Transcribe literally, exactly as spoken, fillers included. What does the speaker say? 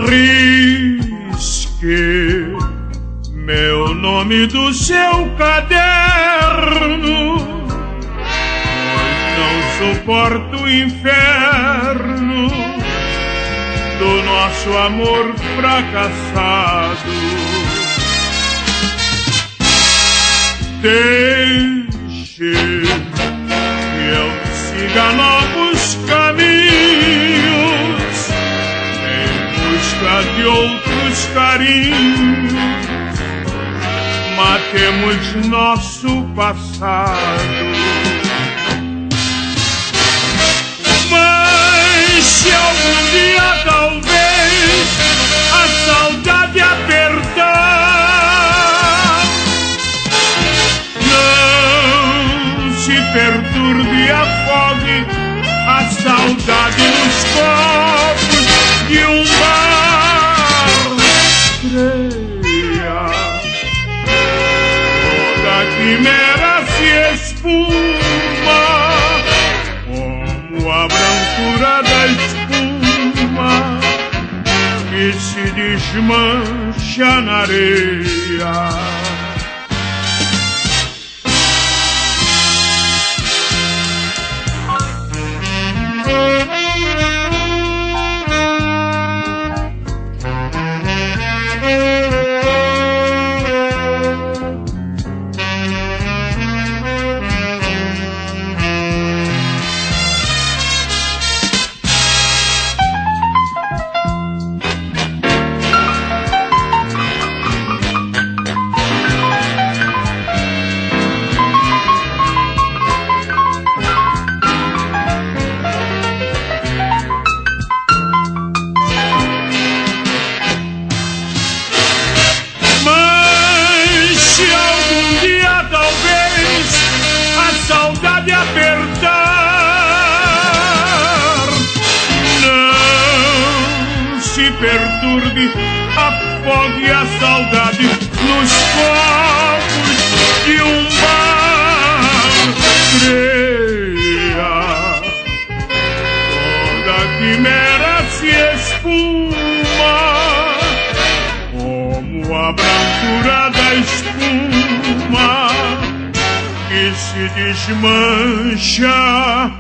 risque meu nome do seu caderno, pois não suporto o inferno do nosso amor fracassado. Deixe que eu siga novos caminhos em busca de outros carinhos. Matemos nosso passado. Mas se algum dia talvez a saudade apertar, não se perturbe, afogue a saudade nos copos de um bar. Creia, toda quimera se espuma como a brancura da espuma que se desmancha na areia. Perturbe, afogue a saudade nos copos de um bar. Creia, toda quimera se espuma como a brancura da espuma que se desmancha